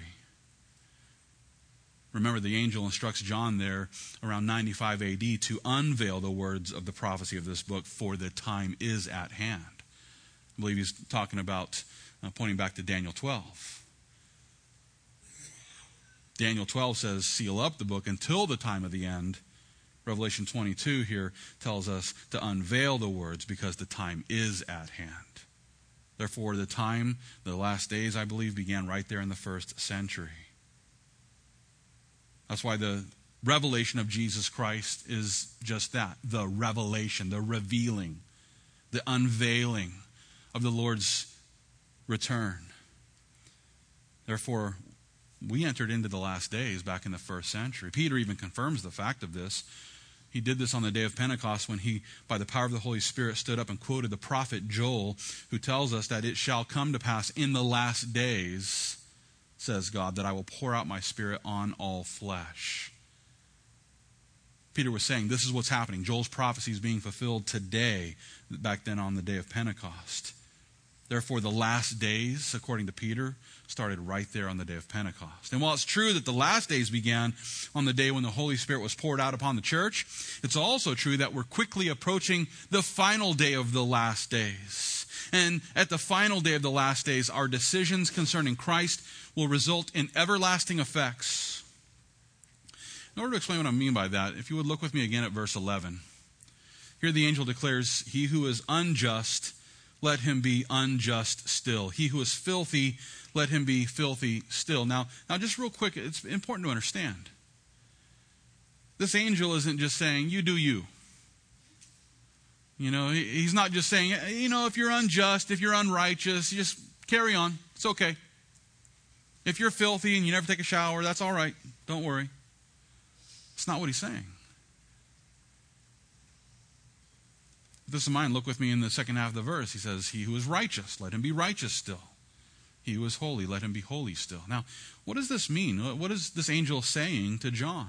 Remember, the angel instructs John there around ninety-five A D to unveil the words of the prophecy of this book, for the time is at hand. I believe he's talking about, uh, pointing back to Daniel twelve. Daniel twelve says, seal up the book until the time of the end. Revelation twenty-two here tells us to unveil the words because the time is at hand. Therefore, the time, the last days, I believe, began right there in the first century. That's why the revelation of Jesus Christ is just that, the revelation, the revealing, the unveiling of the Lord's return. Therefore, we entered into the last days back in the first century. Peter even confirms the fact of this. He did this on the day of Pentecost when he, by the power of the Holy Spirit, stood up and quoted the prophet Joel, who tells us that it shall come to pass in the last days, says God, that I will pour out my Spirit on all flesh. Peter was saying this is what's happening. Joel's prophecy is being fulfilled today, back then on the day of Pentecost. Therefore, the last days, according to Peter, started right there on the day of Pentecost. And while it's true that the last days began on the day when the Holy Spirit was poured out upon the church, it's also true that we're quickly approaching the final day of the last days. And at the final day of the last days, our decisions concerning Christ will result in everlasting effects. In order to explain what I mean by that, if you would look with me again at verse eleven. Here the angel declares, "He who is unjust, let him be unjust still. He who is filthy, let him be filthy still." Now, now just real quick, it's important to understand. This angel isn't just saying, you do you. You know, he's not just saying, you know, if you're unjust, if you're unrighteous, you just carry on. It's okay. If you're filthy and you never take a shower, that's all right. Don't worry. It's not what he's saying. With this in mind, look with me in the second half of the verse. He says, he who is righteous, let him be righteous still. He who is holy, let him be holy still. Now, what does this mean? What is this angel saying to John?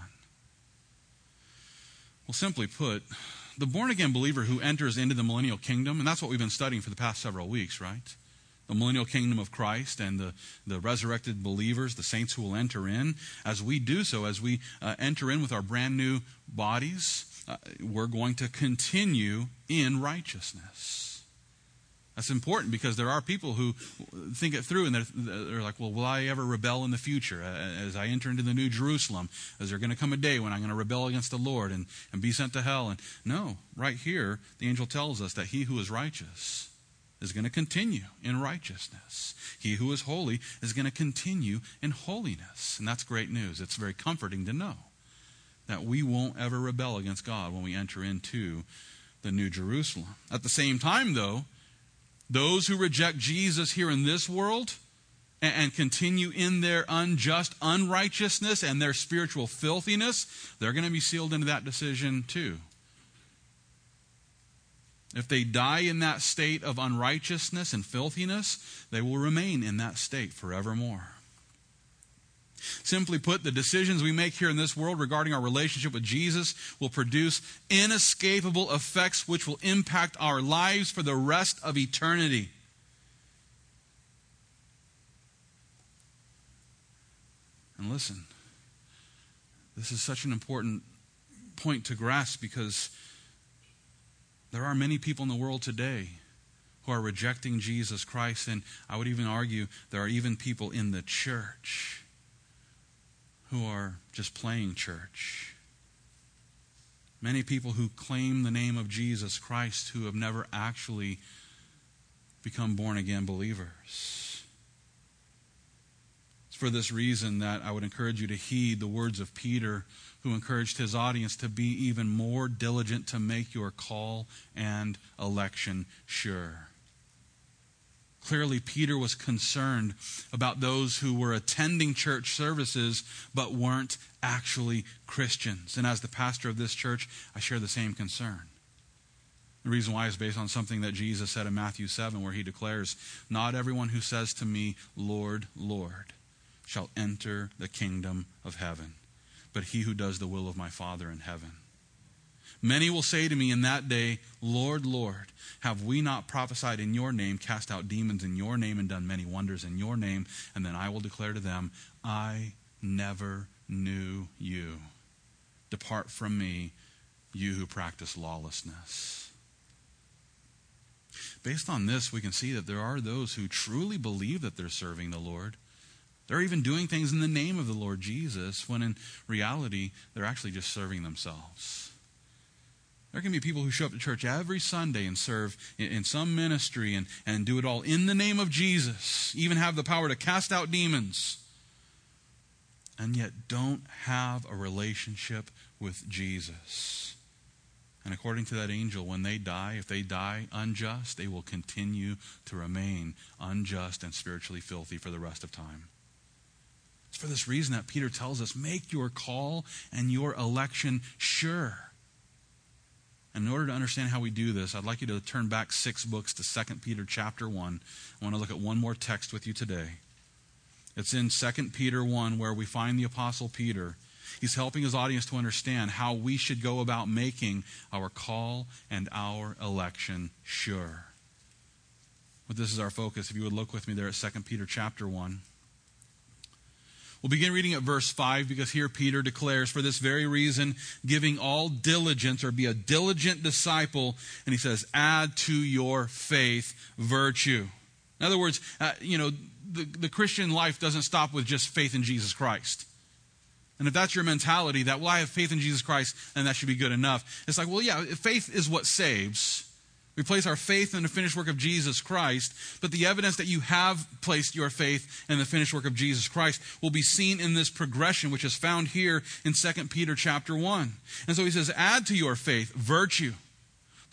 Well, simply put, the born-again believer who enters into the millennial kingdom, and that's what we've been studying for the past several weeks, right? The millennial kingdom of Christ and the, the resurrected believers, the saints who will enter in. As we do so, as we uh, enter in with our brand new bodies, uh, we're going to continue in righteousness. That's important because there are people who think it through and they're, they're like, well, will I ever rebel in the future as I enter into the New Jerusalem? Is there going to come a day when I'm going to rebel against the Lord and, and be sent to hell? And no, right here, the angel tells us that he who is righteous is going to continue in righteousness. He who is holy is going to continue in holiness. And that's great news. It's very comforting to know that we won't ever rebel against God when we enter into the New Jerusalem. At the same time, though, those who reject Jesus here in this world and, and continue in their unjust unrighteousness and their spiritual filthiness, they're going to be sealed into that decision too. If they die in that state of unrighteousness and filthiness, they will remain in that state forevermore. Simply put, the decisions we make here in this world regarding our relationship with Jesus will produce inescapable effects which will impact our lives for the rest of eternity. And listen, this is such an important point to grasp because there are many people in the world today who are rejecting Jesus Christ, and I would even argue there are even people in the church who are just playing church. Many people who claim the name of Jesus Christ who have never actually become born-again believers. It's for this reason that I would encourage you to heed the words of Peter, who encouraged his audience to be even more diligent to make your call and election sure. Clearly, Peter was concerned about those who were attending church services but weren't actually Christians. And as the pastor of this church, I share the same concern. The reason why is based on something that Jesus said in Matthew seven, where he declares, "Not everyone who says to me, 'Lord, Lord,' shall enter the kingdom of heaven, but he who does the will of my Father in heaven. Many will say to me in that day, 'Lord, Lord, have we not prophesied in your name, cast out demons in your name, and done many wonders in your name?' And then I will declare to them, 'I never knew you. Depart from me, you who practice lawlessness.'" Based on this, we can see that there are those who truly believe that they're serving the Lord. They're even doing things in the name of the Lord Jesus, when in reality, they're actually just serving themselves. There can be people who show up to church every Sunday and serve in, in some ministry and, and do it all in the name of Jesus, even have the power to cast out demons, and yet don't have a relationship with Jesus. And according to that angel, when they die, if they die unjust, they will continue to remain unjust and spiritually filthy for the rest of time. It's for this reason that Peter tells us, make your call and your election sure. And in order to understand how we do this, I'd like you to turn back six books to Second Peter chapter one. I want to look at one more text with you today. It's in Second Peter one, where we find the Apostle Peter. He's helping his audience to understand how we should go about making our call and our election sure. But this is our focus. If you would look with me there at Second Peter chapter one. We'll begin reading at verse five, because here Peter declares, "For this very reason, giving all diligence," or be a diligent disciple, and he says, "add to your faith virtue." In other words, uh, you know, the, the Christian life doesn't stop with just faith in Jesus Christ. And if that's your mentality, that, well, I have faith in Jesus Christ, and that should be good enough. It's like, well, yeah, faith is what saves. We place our faith in the finished work of Jesus Christ, but the evidence that you have placed your faith in the finished work of Jesus Christ will be seen in this progression, which is found here in Second Peter chapter one. And so he says, add to your faith virtue,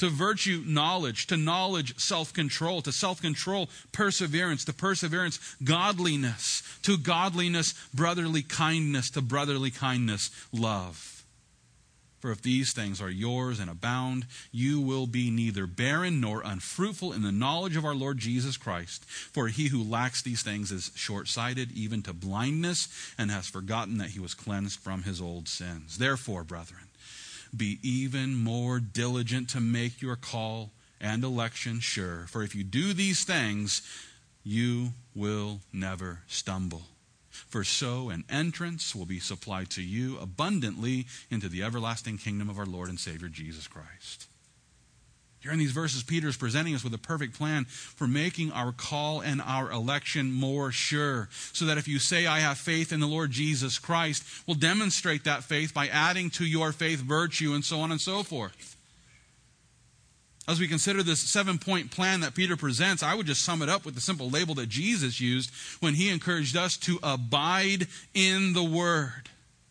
To virtue, knowledge. To knowledge, self-control. To self-control, perseverance. To perseverance, godliness. To godliness, brotherly kindness. To brotherly kindness, love. For if these things are yours and abound, you will be neither barren nor unfruitful in the knowledge of our Lord Jesus Christ. For he who lacks these things is short-sighted, even to blindness, and has forgotten that he was cleansed from his old sins. Therefore, brethren, be even more diligent to make your call and election sure. For if you do these things, you will never stumble. For so an entrance will be supplied to you abundantly into the everlasting kingdom of our Lord and Savior Jesus Christ. Here in these verses, Peter is presenting us with a perfect plan for making our call and our election more sure. So that if you say, I have faith in the Lord Jesus Christ, we'll demonstrate that faith by adding to your faith virtue and so on and so forth. As we consider this seven-point plan that Peter presents, I would just sum it up with the simple label that Jesus used when he encouraged us to abide in the Word.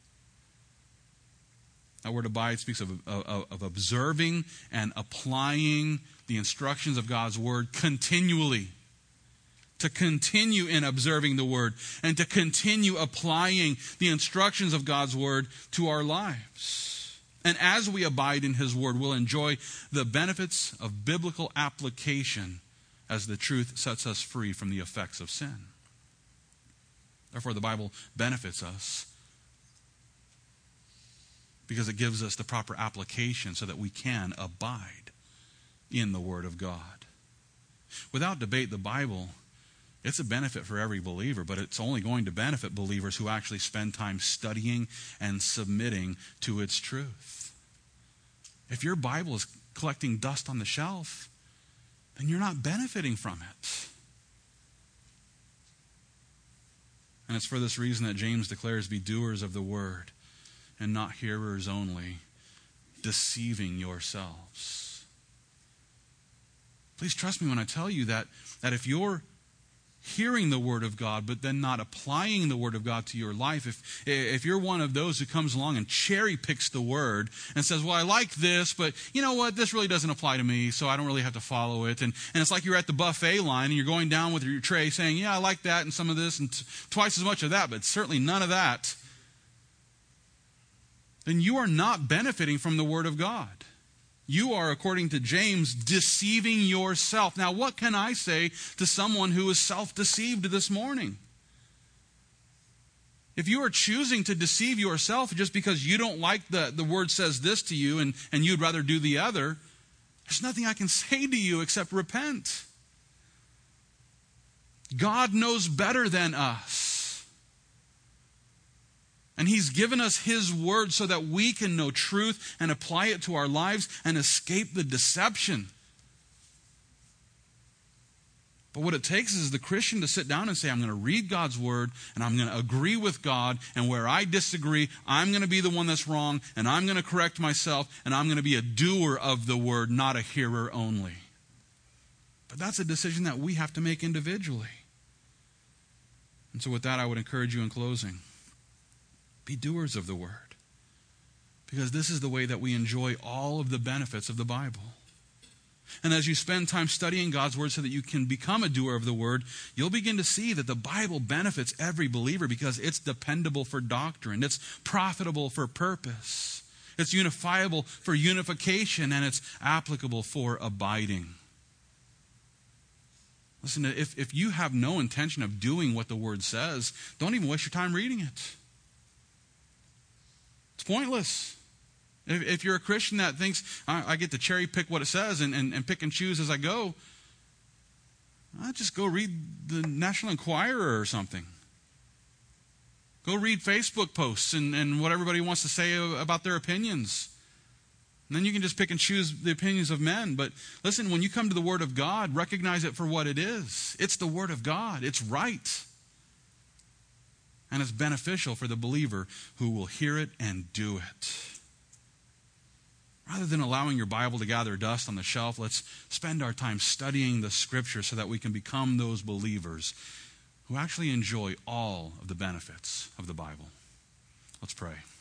That word abide speaks of, of, of observing and applying the instructions of God's Word continually. To continue in observing the Word and to continue applying the instructions of God's Word to our lives. And as we abide in His Word, we'll enjoy the benefits of biblical application as the truth sets us free from the effects of sin. Therefore, the Bible benefits us because it gives us the proper application so that we can abide in the Word of God. Without debate, the Bible, it's a benefit for every believer, but it's only going to benefit believers who actually spend time studying and submitting to its truth. If your Bible is collecting dust on the shelf, then you're not benefiting from it. And it's for this reason that James declares, be doers of the word and not hearers only, deceiving yourselves. Please trust me when I tell you that, that if you're hearing the Word of God, but then not applying the Word of God to your life, if if you're one of those who comes along and cherry picks the Word and says, well, I like this, but you know what, this really doesn't apply to me, so I don't really have to follow it. And, and it's like you're at the buffet line and you're going down with your tray saying, yeah, I like that and some of this and t- twice as much of that, but certainly none of that. Then you are not benefiting from the Word of God. You are, according to James, deceiving yourself. Now, what can I say to someone who is self-deceived this morning? If you are choosing to deceive yourself just because you don't like the, the word says this to you and, and you'd rather do the other, there's nothing I can say to you except repent. God knows better than us. And He's given us His Word so that we can know truth and apply it to our lives and escape the deception. But what it takes is the Christian to sit down and say, I'm going to read God's Word and I'm going to agree with God, and where I disagree, I'm going to be the one that's wrong and I'm going to correct myself and I'm going to be a doer of the Word, not a hearer only. But that's a decision that we have to make individually. And so with that, I would encourage you in closing, be doers of the Word, because this is the way that we enjoy all of the benefits of the Bible. And as you spend time studying God's Word so that you can become a doer of the Word, you'll begin to see that the Bible benefits every believer because it's dependable for doctrine, it's profitable for purpose, it's unifiable for unification, and it's applicable for abiding. Listen, if, if you have no intention of doing what the Word says, don't even waste your time reading it. It's pointless. If, if you're a Christian that thinks, I, I get to cherry pick what it says and, and, and pick and choose as I go, I'll just go read the National Enquirer or something. Go read Facebook posts and, and what everybody wants to say about their opinions. And then you can just pick and choose the opinions of men. But listen, when you come to the Word of God, recognize it for what it is. It's the Word of God. It's right. And it's beneficial for the believer who will hear it and do it. Rather than allowing your Bible to gather dust on the shelf, let's spend our time studying the Scripture so that we can become those believers who actually enjoy all of the benefits of the Bible. Let's pray.